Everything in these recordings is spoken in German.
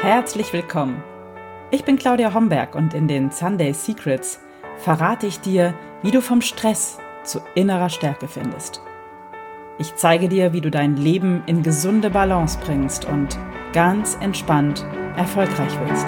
Herzlich willkommen. Ich bin Claudia Homberg und in den Sunday Secrets verrate ich dir, wie du vom Stress zu innerer Stärke findest. Ich zeige dir, wie du dein Leben in gesunde Balance bringst und ganz entspannt erfolgreich wirst.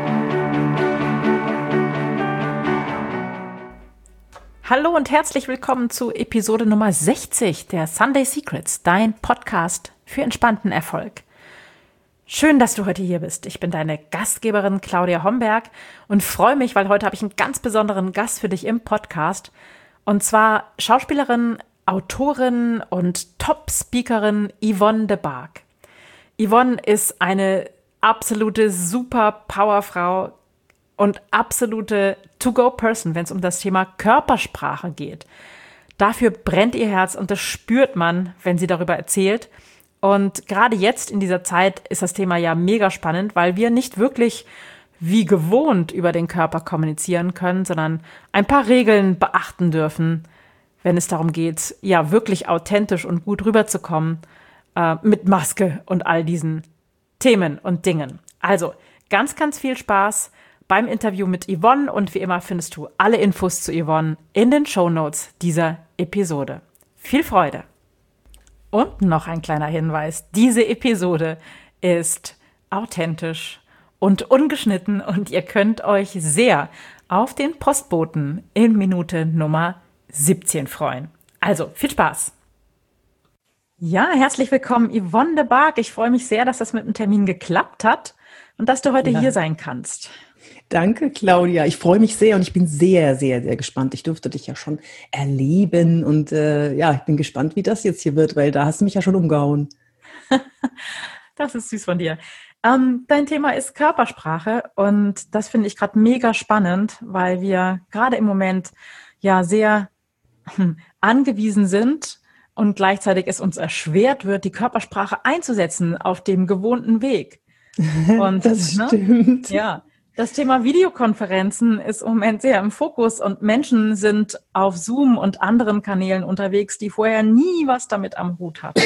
Hallo und herzlich willkommen zu Episode Nummer 60 der Sunday Secrets, dein Podcast für entspannten Erfolg. Schön, dass du heute hier bist. Ich bin deine Gastgeberin Claudia Homberg und freue mich, weil heute habe ich einen ganz besonderen Gast für dich im Podcast. Und zwar Schauspielerin, Autorin und Top-Speakerin Yvonne de Barg. Yvonne ist eine absolute Super-Powerfrau und absolute To-Go-Person, wenn es um das Thema Körpersprache geht. Dafür brennt ihr Herz und das spürt man, wenn sie darüber erzählt. Und gerade jetzt in dieser Zeit ist das Thema ja mega spannend, weil wir nicht wirklich wie gewohnt über den Körper kommunizieren können, sondern ein paar Regeln beachten dürfen, wenn es darum geht, ja wirklich authentisch und gut rüberzukommen, mit Maske und all diesen Themen und Dingen. Also ganz, ganz viel Spaß beim Interview mit Yvonne und wie immer findest du alle Infos zu Yvonne in den Shownotes dieser Episode. Viel Freude! Und noch ein kleiner Hinweis, diese Episode ist authentisch und ungeschnitten und ihr könnt euch sehr auf den Postboten in Minute Nummer 17 freuen. Also, viel Spaß! Ja, herzlich willkommen Yvonne de Barg. Ich freue mich sehr, dass das mit dem Termin geklappt hat und dass du heute hier sein kannst. Danke, Claudia. Ich freue mich sehr und ich bin sehr, sehr, sehr gespannt. Ich durfte dich ja schon erleben und ich bin gespannt, wie das jetzt hier wird, weil da hast du mich ja schon umgehauen. Das ist süß von dir. Dein Thema ist Körpersprache und das finde ich gerade mega spannend, weil wir gerade im Moment ja sehr angewiesen sind und gleichzeitig es uns erschwert wird, die Körpersprache einzusetzen auf dem gewohnten Weg. Und, das stimmt. Ja. Das Thema Videokonferenzen ist im Moment sehr im Fokus und Menschen sind auf Zoom und anderen Kanälen unterwegs, die vorher nie was damit am Hut hatten.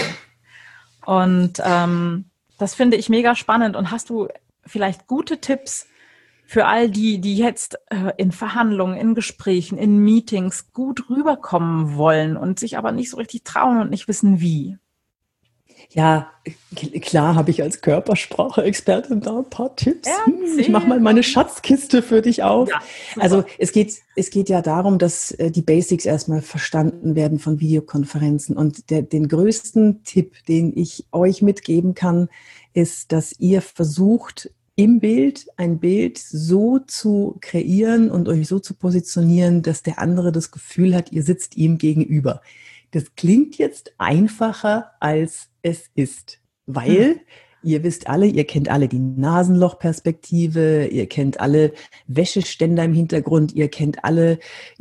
Und das finde ich mega spannend. Und hast du vielleicht gute Tipps für all die, die jetzt in Verhandlungen, in Gesprächen, in Meetings gut rüberkommen wollen und sich aber nicht so richtig trauen und nicht wissen, wie? Ja, klar habe ich als Körpersprache-Expertin da ein paar Tipps. Ich mache mal meine Schatzkiste für dich auf. Ja, also es geht ja darum, dass die Basics erstmal verstanden werden von Videokonferenzen. Und den größten Tipp, den ich euch mitgeben kann, ist, dass ihr versucht, im Bild ein Bild so zu kreieren und euch so zu positionieren, dass der andere das Gefühl hat, ihr sitzt ihm gegenüber. Das klingt jetzt einfacher, als es ist, weil ihr wisst alle, ihr kennt alle die Nasenlochperspektive, ihr kennt alle Wäscheständer im Hintergrund, ihr kennt alle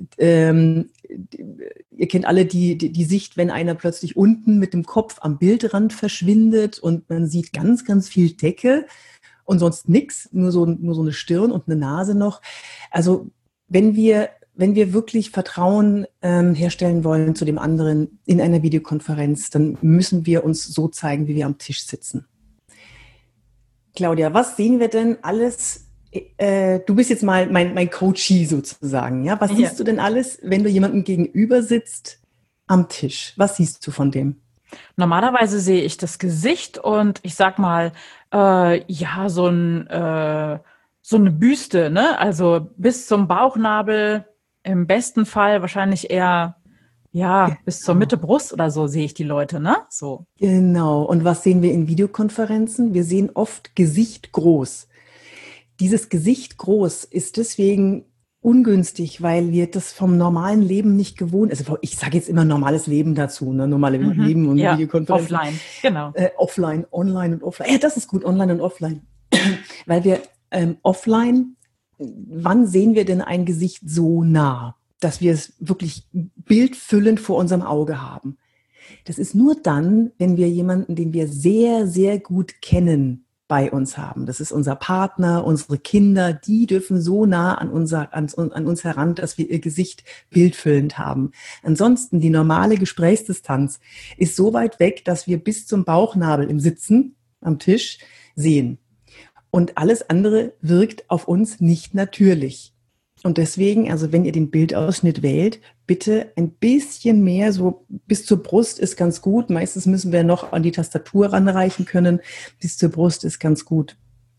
die Sicht, wenn einer plötzlich unten mit dem Kopf am Bildrand verschwindet und man sieht ganz, ganz viel Decke und sonst nichts, nur so eine Stirn und eine Nase noch. Also wenn wir wirklich Vertrauen herstellen wollen zu dem anderen in einer Videokonferenz, dann müssen wir uns so zeigen, wie wir am Tisch sitzen. Claudia, was sehen wir denn alles? Du bist jetzt mal mein Coachie sozusagen. Ja? Was siehst du denn alles, wenn du jemandem gegenüber sitzt am Tisch? Was siehst du von dem? Normalerweise sehe ich das Gesicht und ich sag mal, so eine Büste, ne? Also bis zum Bauchnabel. Im besten Fall wahrscheinlich eher, bis zur Mitte Brust oder so sehe ich die Leute, ne? So. Genau. Und was sehen wir in Videokonferenzen? Wir sehen oft Gesicht groß. Dieses Gesicht groß ist deswegen ungünstig, weil wir das vom normalen Leben nicht gewohnt. Also ich sage jetzt immer normales Leben dazu, ne? Normale Leben und Videokonferenzen. Offline, genau. Offline, online und offline. Ja, das ist gut, online und offline. Weil wir offline, wann sehen wir denn ein Gesicht so nah, dass wir es wirklich bildfüllend vor unserem Auge haben? Das ist nur dann, wenn wir jemanden, den wir sehr, sehr gut kennen, bei uns haben. Das ist unser Partner, unsere Kinder, die dürfen so nah an uns heran, dass wir ihr Gesicht bildfüllend haben. Ansonsten die normale Gesprächsdistanz ist so weit weg, dass wir bis zum Bauchnabel im Sitzen am Tisch sehen. Und alles andere wirkt auf uns nicht natürlich. Und deswegen, also wenn ihr den Bildausschnitt wählt, bitte ein bisschen mehr, so bis zur Brust ist ganz gut. Meistens müssen wir noch an die Tastatur ranreichen können. Bis zur Brust ist ganz gut.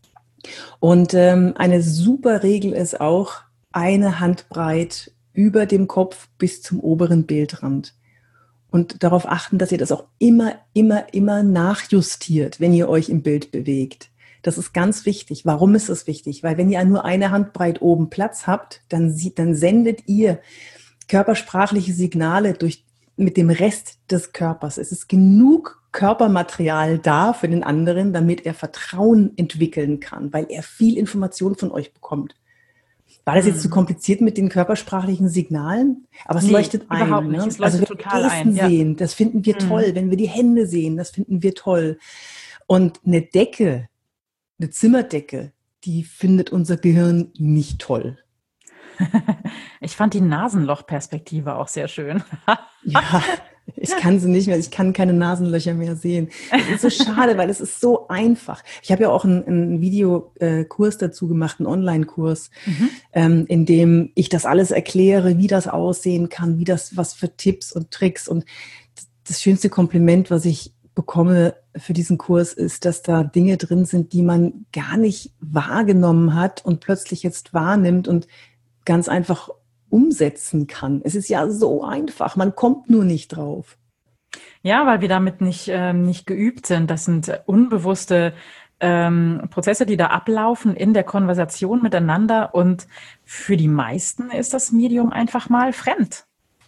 Und eine super Regel ist auch eine Handbreit über dem Kopf bis zum oberen Bildrand. Und darauf achten, dass ihr das auch immer nachjustiert, wenn ihr euch im Bild bewegt. Das ist ganz wichtig. Warum ist das wichtig? Weil wenn ihr nur eine Handbreit oben Platz habt, dann sendet ihr körpersprachliche Signale mit dem Rest des Körpers. Es ist genug Körpermaterial da für den anderen, damit er Vertrauen entwickeln kann, weil er viel Information von euch bekommt. War das jetzt zu kompliziert mit den körpersprachlichen Signalen? Aber es leuchtet ein. Überhaupt nicht. Es leuchtet total ein. Wenn wir Gesten sehen, das finden wir toll. Wenn wir die Hände sehen, das finden wir toll. Und eine Zimmerdecke, die findet unser Gehirn nicht toll. Ich fand die Nasenlochperspektive auch sehr schön. Ja, ich kann sie nicht mehr. Ich kann keine Nasenlöcher mehr sehen. Das ist so schade, weil es ist so einfach. Ich habe ja auch einen Videokurs dazu gemacht, einen Online-Kurs, in dem ich das alles erkläre, wie das aussehen kann, was für Tipps und Tricks. Und das schönste Kompliment, was ich bekomme für diesen Kurs, ist, dass da Dinge drin sind, die man gar nicht wahrgenommen hat und plötzlich jetzt wahrnimmt und ganz einfach umsetzen kann. Es ist ja so einfach, man kommt nur nicht drauf. Ja, weil wir damit nicht geübt sind. Das sind unbewusste Prozesse, die da ablaufen in der Konversation miteinander, und für die meisten ist das Medium einfach mal fremd.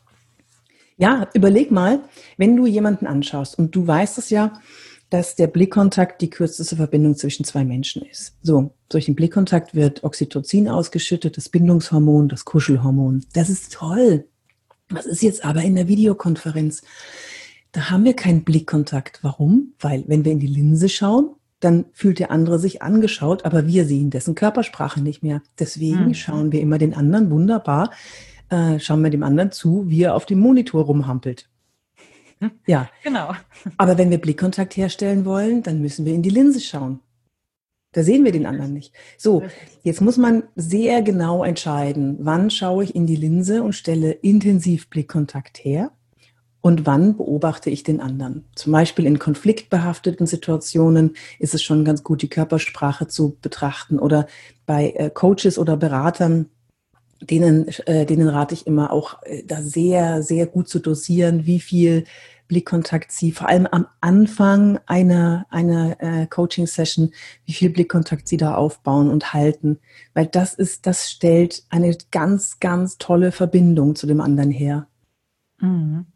Ja, überleg mal, wenn du jemanden anschaust und du weißt es ja, dass der Blickkontakt die kürzeste Verbindung zwischen zwei Menschen ist. So, durch den Blickkontakt wird Oxytocin ausgeschüttet, das Bindungshormon, das Kuschelhormon. Das ist toll. Was ist jetzt aber in der Videokonferenz? Da haben wir keinen Blickkontakt. Warum? Weil, wenn wir in die Linse schauen, dann fühlt der andere sich angeschaut, aber wir sehen dessen Körpersprache nicht mehr. Deswegen schauen wir immer den anderen wunderbar, schauen wir dem anderen zu, wie er auf dem Monitor rumhampelt. Ja, genau. Aber wenn wir Blickkontakt herstellen wollen, dann müssen wir in die Linse schauen. Da sehen wir den anderen nicht. So, jetzt muss man sehr genau entscheiden, wann schaue ich in die Linse und stelle intensiv Blickkontakt her und wann beobachte ich den anderen. Zum Beispiel in konfliktbehafteten Situationen ist es schon ganz gut, die Körpersprache zu betrachten, oder bei Coaches oder Beratern, denen rate ich immer auch, da sehr, sehr gut zu dosieren, wie viel Blickkontakt sie, vor allem am Anfang einer Coaching-Session, wie viel Blickkontakt sie da aufbauen und halten. Weil das stellt eine ganz, ganz tolle Verbindung zu dem anderen her. Mhm.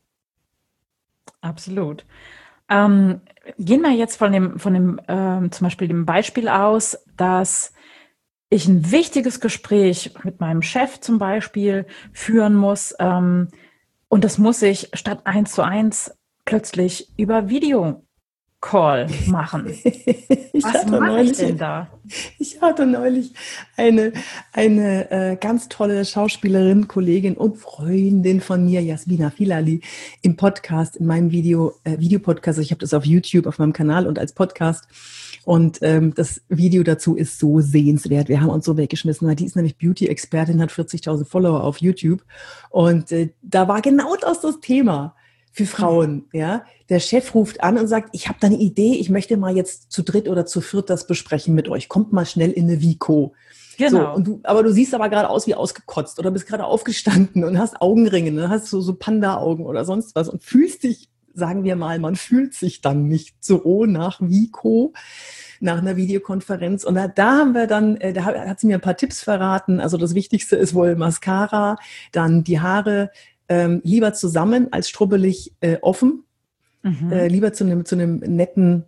Absolut. Gehen wir jetzt von dem zum Beispiel dem Beispiel aus, dass ich ein wichtiges Gespräch mit meinem Chef zum Beispiel führen muss, und das muss ich statt 1:1 plötzlich über Videocall machen. Was mache ich denn da? Ich hatte neulich eine ganz tolle Schauspielerin, Kollegin und Freundin von mir, Jasmina Filali, im Podcast, in meinem Videopodcast. Ich habe das auf YouTube, auf meinem Kanal und als Podcast. Und das Video dazu ist so sehenswert. Wir haben uns so weggeschmissen, weil die ist nämlich Beauty-Expertin, hat 40.000 Follower auf YouTube. Und da war genau das Thema für Frauen. Ja, der Chef ruft an und sagt, ich habe da eine Idee, ich möchte mal jetzt zu dritt oder zu viert das besprechen mit euch. Kommt mal schnell in eine Vico. Genau. So, aber du siehst aber gerade aus wie ausgekotzt oder bist gerade aufgestanden und hast Augenringe, ne? Hast so Panda-Augen oder sonst was und fühlst dich, sagen wir mal, man fühlt sich dann nicht so nach Vico, nach einer Videokonferenz. Und da haben wir dann, da hat sie mir ein paar Tipps verraten. Also das Wichtigste ist wohl Mascara, dann die Haare lieber zusammen als strubbelig offen. Lieber zu einem netten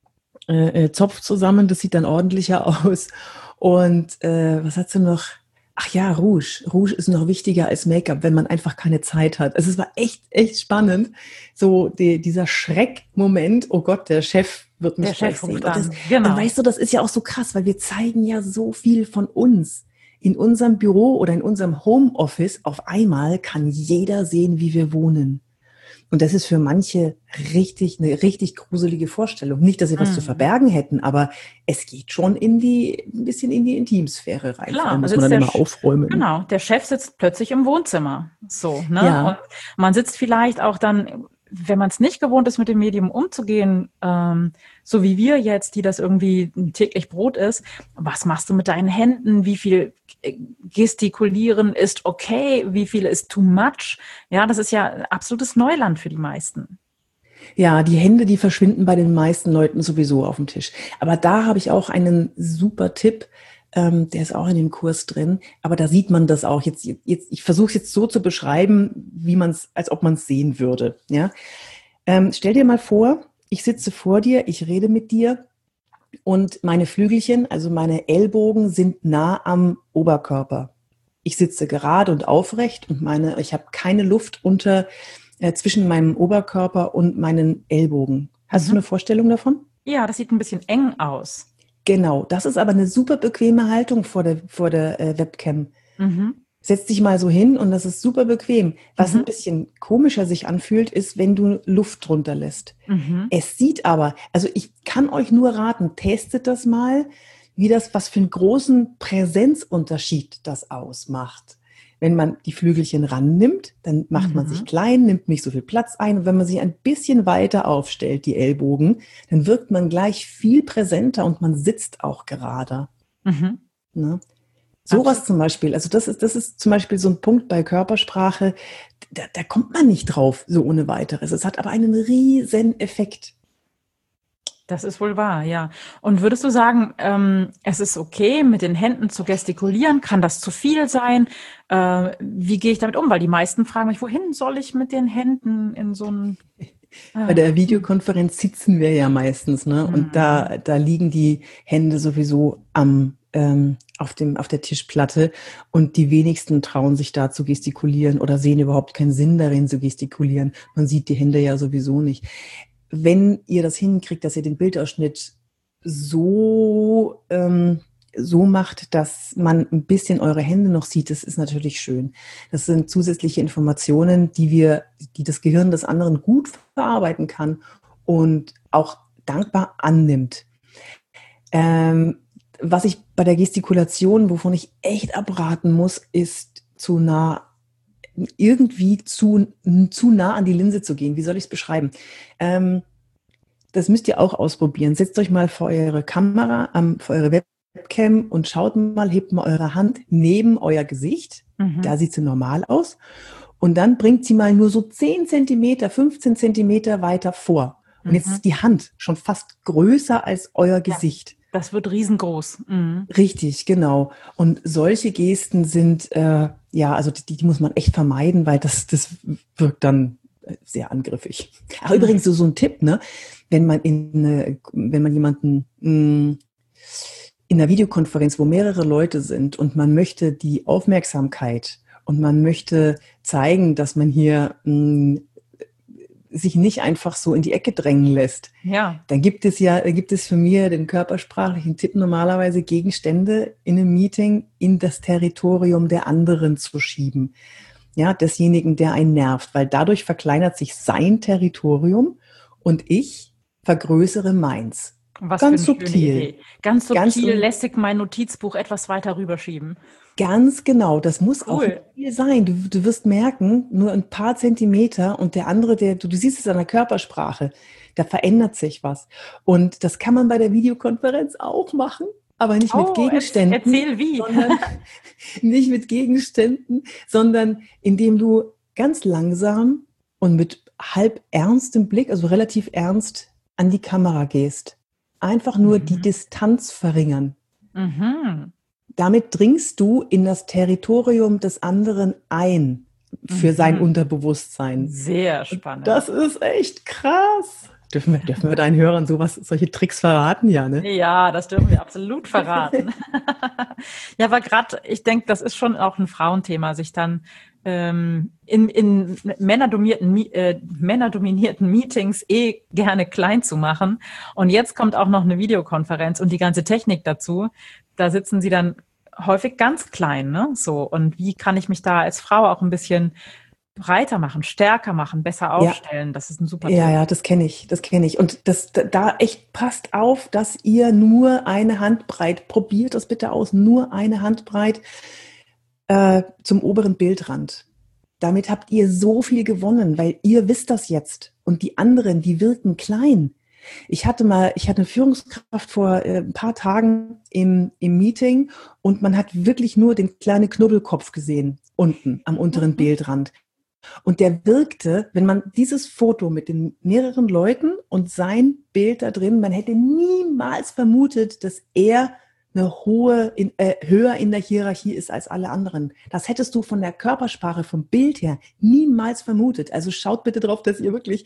Zopf zusammen, das sieht dann ordentlicher aus. Und was hat sie noch? Ach ja, Rouge. Rouge ist noch wichtiger als Make-up, wenn man einfach keine Zeit hat. Also es war echt spannend. So dieser Schreckmoment, oh Gott, der Chef wird mich gleich sehen. Genau. Und weißt du, das ist ja auch so krass, weil wir zeigen ja so viel von uns. In unserem Büro oder in unserem Homeoffice auf einmal kann jeder sehen, wie wir wohnen. Und das ist für manche eine richtig gruselige Vorstellung. Nicht, dass sie was zu verbergen hätten, aber es geht schon ein bisschen in die Intimsphäre rein. Klar, Vor allem muss man dann immer aufräumen. Genau, der Chef sitzt plötzlich im Wohnzimmer. So, ne? Ja. Und man sitzt vielleicht auch dann, wenn man es nicht gewohnt ist, mit dem Medium umzugehen, so wie wir jetzt, die das irgendwie täglich Brot ist. Was machst du mit deinen Händen? Wie viel gestikulieren ist okay? Wie viel ist too much? Ja, das ist ja absolutes Neuland für die meisten. Ja, die Hände, die verschwinden bei den meisten Leuten sowieso auf dem Tisch. Aber da habe ich auch einen super Tipp. Der ist auch in dem Kurs drin, aber da sieht man das auch. Ich versuche es jetzt so zu beschreiben, als ob man es sehen würde. Ja? Stell dir mal vor, ich sitze vor dir, ich rede mit dir und meine Flügelchen, also meine Ellbogen, sind nah am Oberkörper. Ich sitze gerade und aufrecht und ich habe keine Luft zwischen meinem Oberkörper und meinen Ellbogen. Hast du eine Vorstellung davon? Ja, das sieht ein bisschen eng aus. Genau, das ist aber eine super bequeme Haltung vor der Webcam. Setz dich mal so hin und das ist super bequem. Was ein bisschen komischer sich anfühlt, ist, wenn du Luft drunter lässt. Es sieht aber, also ich kann euch nur raten, testet das mal, was für einen großen Präsenzunterschied das ausmacht. Wenn man die Flügelchen rannimmt, dann macht man sich klein, nimmt nicht so viel Platz ein. Und wenn man sich ein bisschen weiter aufstellt, die Ellbogen, dann wirkt man gleich viel präsenter und man sitzt auch gerader. Ne? Sowas zum Beispiel, also das ist zum Beispiel so ein Punkt bei Körpersprache, da kommt man nicht drauf, so ohne weiteres. Es hat aber einen riesen Effekt. Das ist wohl wahr, ja. Und würdest du sagen, es ist okay, mit den Händen zu gestikulieren? Kann das zu viel sein? Wie gehe ich damit um? Weil die meisten fragen mich, wohin soll ich mit den Händen in so einem... Bei der Videokonferenz sitzen wir ja meistens, ne? Und da liegen die Hände sowieso auf der Tischplatte und die wenigsten trauen sich da zu gestikulieren oder sehen überhaupt keinen Sinn darin zu gestikulieren. Man sieht die Hände ja sowieso nicht. Wenn ihr das hinkriegt, dass ihr den Bildausschnitt so macht, dass man ein bisschen eure Hände noch sieht, das ist natürlich schön. Das sind zusätzliche Informationen, die das Gehirn des anderen gut verarbeiten kann und auch dankbar annimmt. Was ich bei der Gestikulation, wovon ich echt abraten muss, ist irgendwie zu nah an die Linse zu gehen. Wie soll ich es beschreiben? Das müsst ihr auch ausprobieren. Setzt euch mal vor eure Kamera, vor eure Webcam und schaut mal, hebt mal eure Hand neben euer Gesicht. Da sieht sie normal aus. Und dann bringt sie mal nur so 10 Zentimeter, 15 Zentimeter weiter vor. Und jetzt ist die Hand schon fast größer als euer Gesicht. Das wird riesengroß. Richtig, genau. Und solche Gesten sind, also die muss man echt vermeiden, weil das wirkt dann sehr angriffig. Aber übrigens so ein Tipp, ne? Wenn man jemanden in einer Videokonferenz, wo mehrere Leute sind und man möchte die Aufmerksamkeit und man möchte zeigen, dass man hier sich nicht einfach so in die Ecke drängen lässt. Ja. Dann gibt es für mich den körpersprachlichen Tipp, normalerweise Gegenstände in einem Meeting in das Territorium der anderen zu schieben. Ja, desjenigen, der einen nervt, weil dadurch verkleinert sich sein Territorium und ich vergrößere meins. Was ganz für eine subtil. Schöne Idee. Ganz subtil lässt sich mein Notizbuch etwas weiter rüberschieben. Ganz genau, das muss auch viel sein. Du wirst merken, nur ein paar Zentimeter und der andere, du siehst es an der Körpersprache, da verändert sich was. Und das kann man bei der Videokonferenz auch machen, aber nicht mit Gegenständen. Erzähl wie. Nicht mit Gegenständen, sondern indem du ganz langsam und mit halb ernstem Blick, also relativ ernst, an die Kamera gehst. Einfach nur die Distanz verringern. Damit dringst du in das Territorium des anderen ein für sein Unterbewusstsein. Sehr spannend. Das ist echt krass. Dürfen wir deinen Hörern solche Tricks verraten, ja, ne? Ja, das dürfen wir absolut verraten. Ja, aber gerade, ich denke, das ist schon auch ein Frauenthema, sich dann in männerdominierten Meetings gerne klein zu machen. Und jetzt kommt auch noch eine Videokonferenz und die ganze Technik dazu. Da sitzen sie dann häufig ganz klein, ne? So. Und wie kann ich mich da als Frau auch ein bisschen breiter machen, stärker machen, besser aufstellen. Das ist ein super Tipp. Ja, das kenne ich. Und da echt passt auf, dass ihr nur eine Handbreit, probiert das bitte aus, nur eine Handbreit zum oberen Bildrand. Damit habt ihr so viel gewonnen, weil ihr wisst das jetzt. Und die anderen, die wirken klein. Ich hatte eine Führungskraft vor ein paar Tagen im Meeting und man hat wirklich nur den kleinen Knubbelkopf gesehen, unten am unteren Bildrand. Und der wirkte, wenn man dieses Foto mit den mehreren Leuten und sein Bild da drin, man hätte niemals vermutet, dass er höher in der Hierarchie ist als alle anderen. Das hättest du von der Körpersprache, vom Bild her niemals vermutet. Also schaut bitte drauf, dass ihr wirklich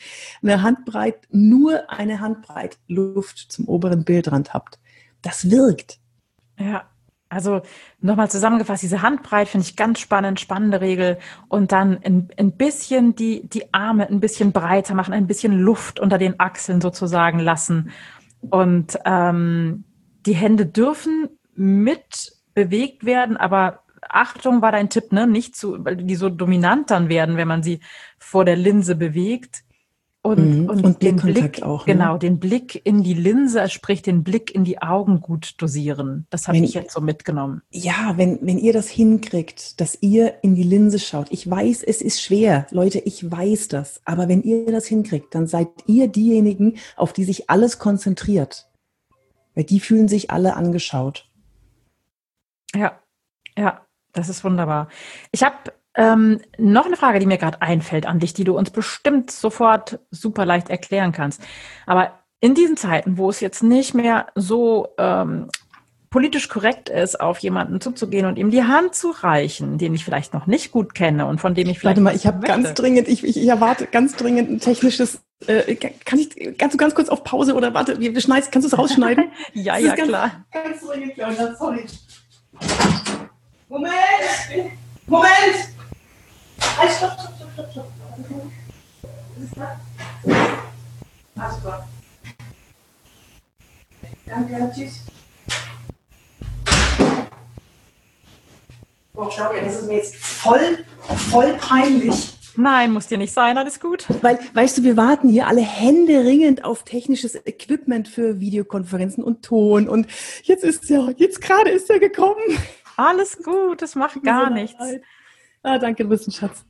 nur eine Handbreit Luft zum oberen Bildrand habt. Das wirkt. Ja, also nochmal zusammengefasst, diese Handbreit finde ich ganz spannend, spannende Regel. Und dann ein bisschen die Arme ein bisschen breiter machen, ein bisschen Luft unter den Achseln sozusagen lassen. Und die Hände dürfen mit bewegt werden, aber Achtung war dein Tipp, ne? Nicht weil die so dominant dann werden, wenn man sie vor der Linse bewegt. Und den Blick auch. Ne? Genau, den Blick in die Linse, sprich den Blick in die Augen gut dosieren. Das habe ich jetzt so mitgenommen. Ja, wenn ihr das hinkriegt, dass ihr in die Linse schaut. Ich weiß, es ist schwer, Leute, ich weiß das. Aber wenn ihr das hinkriegt, dann seid ihr diejenigen, auf die sich alles konzentriert. Weil die fühlen sich alle angeschaut. Ja, das ist wunderbar. Ich habe noch eine Frage, die mir gerade einfällt an dich, die du uns bestimmt sofort super leicht erklären kannst. Aber in diesen Zeiten, wo es jetzt nicht mehr so politisch korrekt ist, auf jemanden zuzugehen und ihm die Hand zu reichen, den ich vielleicht noch nicht gut kenne und von dem ich vielleicht... Warte mal, ich habe ich erwarte ganz dringend ein technisches... kannst du ganz kurz auf Pause oder warte, kannst du es rausschneiden? Ja, klar. Ganz dringend, Claudia, sorry. Moment! Halt, stopp. Alles klar. Danke, tschüss. Oh, Claudia, das ist mir jetzt voll peinlich. Nein, muss dir nicht sein, alles gut. Weil, weißt du, wir warten hier alle händeringend auf technisches Equipment für Videokonferenzen und Ton. Und jetzt gerade ist er gekommen. Alles gut, das macht gar nichts. Danke, du bist ein Schatz.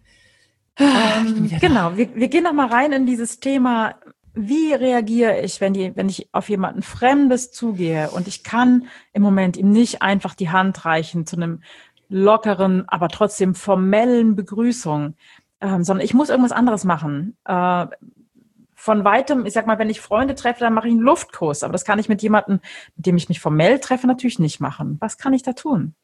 Genau, wir gehen noch mal rein in dieses Thema. Wie reagiere ich, wenn ich auf jemanden Fremdes zugehe und ich kann im Moment ihm nicht einfach die Hand reichen zu einem lockeren, aber trotzdem formellen Begrüßung, sondern ich muss irgendwas anderes machen. Von weitem, ich sag mal, wenn ich Freunde treffe, dann mache ich einen Luftkuss, aber das kann ich mit jemandem, mit dem ich mich formell treffe, natürlich nicht machen. Was kann ich da tun?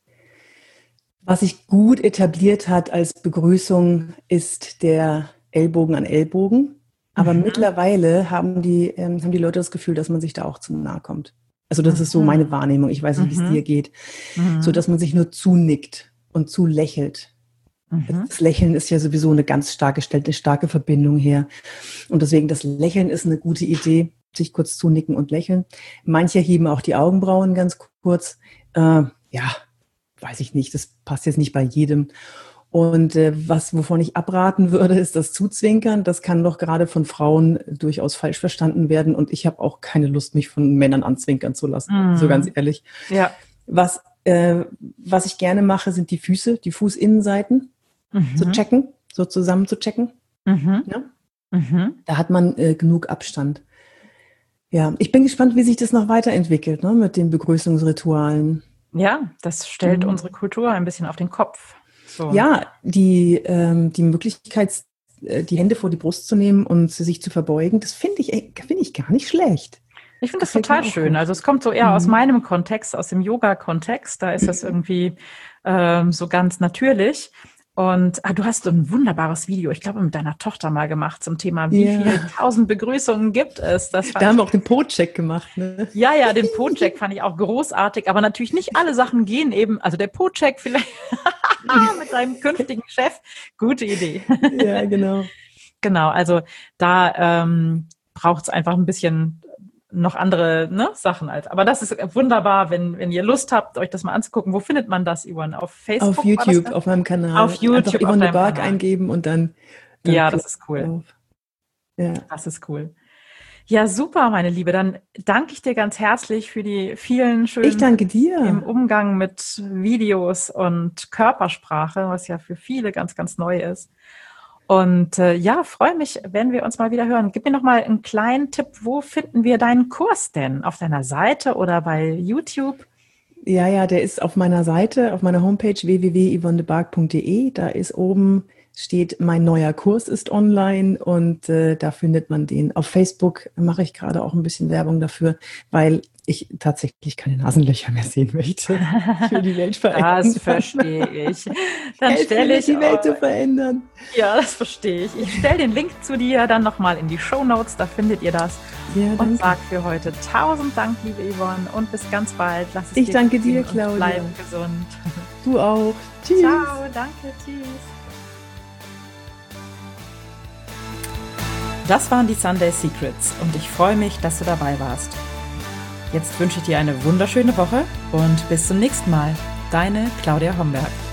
Was sich gut etabliert hat als Begrüßung, ist der Ellbogen an Ellbogen. Aber mittlerweile haben die Leute das Gefühl, dass man sich da auch zu nahe kommt. Also das ist so meine Wahrnehmung. Ich weiß nicht, wie es dir geht. So, dass man sich nur zunickt und zulächelt. Das Lächeln ist ja sowieso stellt eine starke Verbindung her. Und deswegen, das Lächeln ist eine gute Idee, sich kurz zunicken und lächeln. Manche heben auch die Augenbrauen ganz kurz. Weiß ich nicht, das passt jetzt nicht bei jedem. Und wovon ich abraten würde, ist das Zuzwinkern. Das kann doch gerade von Frauen durchaus falsch verstanden werden. Und ich habe auch keine Lust, mich von Männern anzwinkern zu lassen, so ganz ehrlich. Ja. Was ich gerne mache, sind die Füße, die Fußinnenseiten zu checken, so zusammen zu checken. Ja? Da hat man genug Abstand. Ja, ich bin gespannt, wie sich das noch weiterentwickelt, ne, mit den Begrüßungsritualen. Ja, das stellt unsere Kultur ein bisschen auf den Kopf. So. Ja, die Möglichkeit, die Hände vor die Brust zu nehmen und sich zu verbeugen, das finde ich gar nicht schlecht. Ich finde das total schön. Also es kommt so eher aus meinem Kontext, aus dem Yoga-Kontext. Da ist das irgendwie so ganz natürlich. Und du hast so ein wunderbares Video, ich glaube, mit deiner Tochter mal gemacht zum Thema, wie viele 1000 Begrüßungen gibt es. Da haben wir auch den Po-Check gemacht. Ne? Ja, den Po-Check fand ich auch großartig, aber natürlich nicht alle Sachen gehen eben, also der Po-Check vielleicht mit deinem künftigen Chef, gute Idee. Ja, genau. Genau, also da braucht es einfach ein bisschen noch andere, ne, Sachen als. Aber das ist wunderbar, wenn ihr Lust habt, euch das mal anzugucken. Wo findet man das, Yvonne? Auf Facebook? Auf YouTube, auf meinem Kanal. Auf YouTube, einfach Yvonne de Barg eingeben und dann ja, das ist cool. Ja. Das ist cool. Ja, super, meine Liebe. Dann danke ich dir ganz herzlich für die vielen schönen Ich danke dir. Im Umgang mit Videos und Körpersprache, was ja für viele ganz, ganz neu ist. Und ja, freue mich, wenn wir uns mal wieder hören. Gib mir noch mal einen kleinen Tipp. Wo finden wir deinen Kurs denn? Auf deiner Seite oder bei YouTube? Ja, der ist auf meiner Seite, auf meiner Homepage www.yvonnedebarg.de. Da ist oben, steht, mein neuer Kurs ist online und da findet man den. Auf Facebook mache ich gerade auch ein bisschen Werbung dafür, weil ich tatsächlich keine Nasenlöcher mehr sehen möchte. Ich will die Welt verändern. Das verstehe ich. Dann stelle ich die Welt zu verändern. Ja, das verstehe ich. Ich stelle den Link zu dir dann nochmal in die Shownotes, da findet ihr das. Ja, und sage für heute 1000 Dank, liebe Yvonne, und bis ganz bald. Lass es ich danke dir, Claudia. Bleib gesund. Du auch. Tschüss. Ciao, danke, tschüss. Das waren die Sunday Secrets und ich freue mich, dass du dabei warst. Jetzt wünsche ich dir eine wunderschöne Woche und bis zum nächsten Mal. Deine Claudia Homberg.